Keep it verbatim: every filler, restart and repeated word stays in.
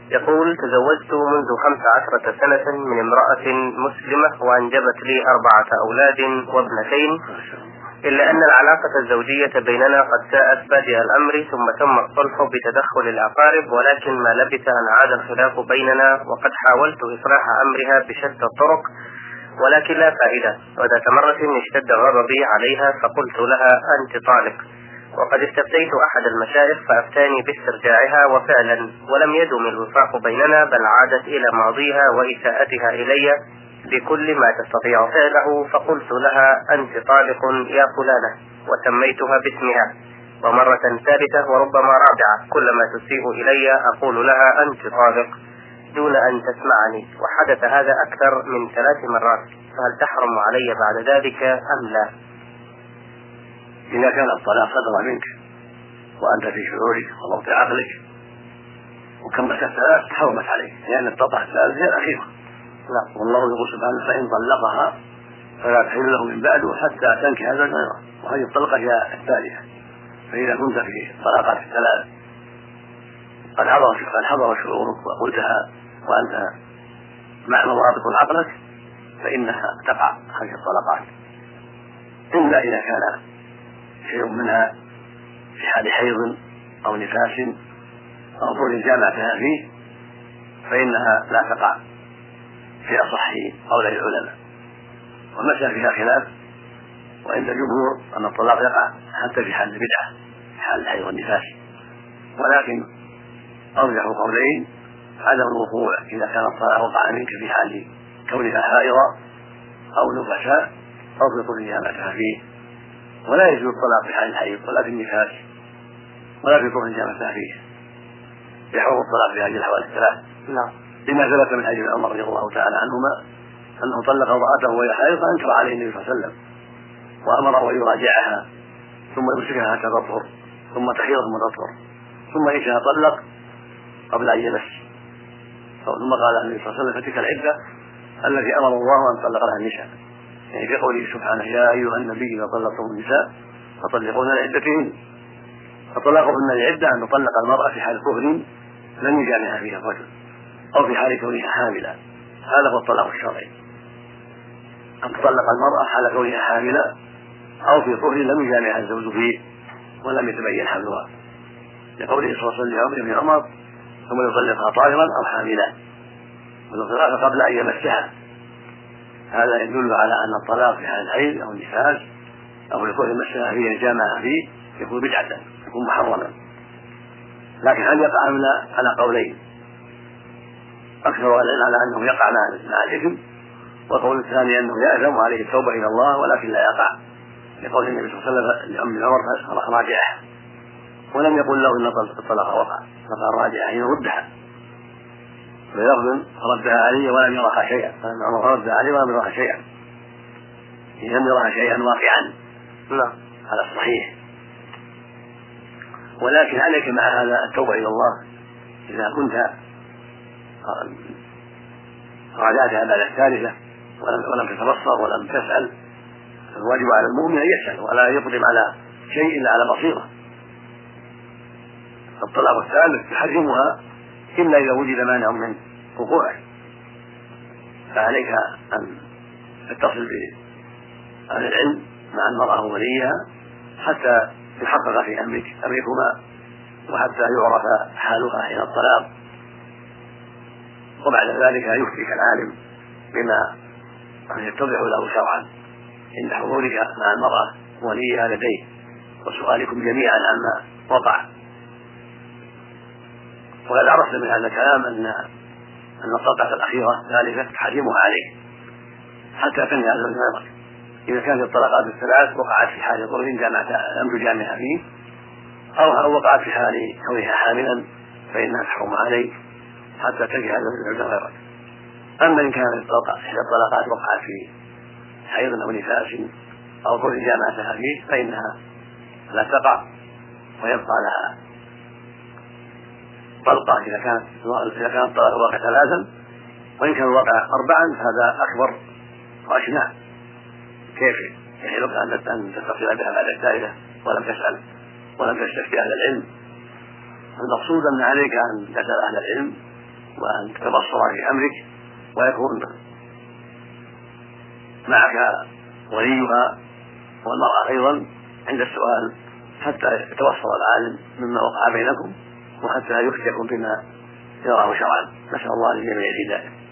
يقول: تزوجت منذ خمس عشرة سنة من امرأة مسلمة وأنجبت لي أربعة أولاد وابنتين، إلا أن العلاقة الزوجية بيننا قد ساءت بادئ الأمر، ثم تم الصلح بتدخل الأقارب، ولكن ما لبث أن عاد الخلاف بيننا، وقد حاولت إصلاح أمرها بشتى الطرق ولكن لا فائدة. وذات مرة اشتد غضبي عليها فقلت لها: أنت طالق. وقد استفتيت أحد المشايخ فأفتاني باسترجاعها، وفعلا ولم يدم الوفاق بيننا، بل عادت إلى ماضيها وإساءتها إلي بكل ما تستطيع فعله. فقلت لها: أنت طالق يا فلانة، وسميتها باسمها. ومرة ثالثة وربما رابعة كلما تسيء إلي أقول لها: أنت طالق، دون أن تسمعني. وحدث هذا أكثر من ثلاث مرات، فهل تحرم علي بعد ذلك أم لا؟ إذا كان الطلاق صدر منك وأنت في شعورك وضبط عقلك وكملت الثلاث حرمت عليك، لأن الطلقة الثالثة هي الأخيرة. لا، والله يقول سبحانه: فإن طلقها فلا تحل له من بعده حتى تنكح زوجا غيره، وهذه الطلقة هي الثالثة. فإذا كنت في الطلاقات الثلاث قد حضر قد حضر شعورك وقلتها وأنت مع مضابط عقلك فإنها تقع هذه الطلقات، إلا إذا كان شيء منها في حال حيض أو نفاس أو طول جامعتها فيه فإنها لا تقع في أصح قول العلماء، والمسألة فيها خلاف، وعند الجمهور أن الطلاق يقع حتى في حال البدعة في حال الحيض والنفاس، ولكن أرجح قولين عدم الوقوع إذا كان الطلاق وقع منك في حال كونها حائضة أو نفساء أو في طول جامعتها فيه، ولا يجوز الطلاق في حال الحيض ولا في النفاس ولا في طول جامعتها فيه، يحرم الطلاق في هذه الأحوال الثلاث. نعم. لما ثبت من حديث عمر رضي الله تعالى عنهما أنه طلق امرأته وهي حائض فأنكر عليه النبي صلى الله عليه وسلم وأمره أن يراجعها ثم يمسكها حتى تطهر ثم تحيض ثم تطهر، ثم إن شاء طلق قبل أن يمس، ثم قال النبي صلى الله عليه وسلم: فتلك العدة التي أمر الله أن طلق لها النساء، يعني في قوله سبحانه: يا أيها النبي إذا طلقتم النساء فطلقوهن لعدتهن. فطلاقهن العدة أن تطلق المرأة في حال طهر لم يجامعها فيها الرجل أو في حال كونها حاملا، هذا هو الطلاق الشرعي، أن تطلق المرأة حال كونها حاملا أو في طهر لم يجامعها الزوج فيه ولم يتبين حملها، لقوله صلى الله عليه وسلم لابن عمر: ثم يطلقها طاهرا أو حاملا، والطلاق قبل أن يمسها. هذا يدل على أن الطلاق في حال الحيض أو النفاس أو يكون يمسها فيه جامعها فيه يكون بدعة، يكون محرما. لكن هل يقع أم لا على قولين، أكثر العلم على أنه يقع مع الإثم، والقول الثاني أنه يأثم وعليه التوبة إلى الله ولكن لا يقع، لقول النبي صلى الله عليه وسلم لأم عمر: راجعها، ولم يقل له إن الطلاق وقع، فقال: راجعها يردها، فيرد ردها عليه ولم يرها شيئا، فإن عمر ردها عليه ولم يرها شيئا، لم يرها شيئا واقعا. لا، هذا الصحيح. ولكن عليك مع هذا التوبة إلى الله إذا كنت راجعتها بعد الثالثة ولم تتبصر ولم تسأل، فالواجب على المؤمن أن يسأل ولا يقدم على شيء إلا على بصيرة. الطلاق الثالث يحرمها إلا إذا وجد مانع من وقوعه، فعليك أن تتصل بأهل العلم مع المرأة ووليها حتى يحقق في أمرك أمركما وحتى يعرف حالها حين الطلاق، وبعد ذلك يفتيك العالم بما يتضح له شرعا عند حضورك مع المرأة وليها لديه وسؤالكم جميعا عما وقع. وقد عرفت من هذا الكلام أن أن الطلقة الأخيرة ثالثة تحرمها عليه حتى تنهي هذا الغيرة. إذا كانت الطلقات الثلاث وقعت في حال ضر لم تجامعها فيه أو وقعت في حال كونها حاملا فإنها تحرم عليه حتى تنهي هذا الغيرة. أما إن كانت الطلقات وقعت في حيض أو نفاس أو ضر جامعتها فيه فإنها لا تقع ويبقى لها طلقة إذا كانت إذا كانت الطلاق واقع ثلاثا، وإن كان الواقع أربعا هذا أكبر وأشنع. كيف يحيلك أن تتصل بها بعد الثالثة ولم تسأل ولم تستفتي أهل العلم؟ المقصود أن عليك أن تسأل أهل العلم وأن تتبصر في أمرك، ويكون معك وليها والمرأة أيضا عند السؤال حتى يتبصر العالم مما وقع بينكم، وحتى يفتيكم بما يراه شرعا. نسأل الله للجميع الهداية.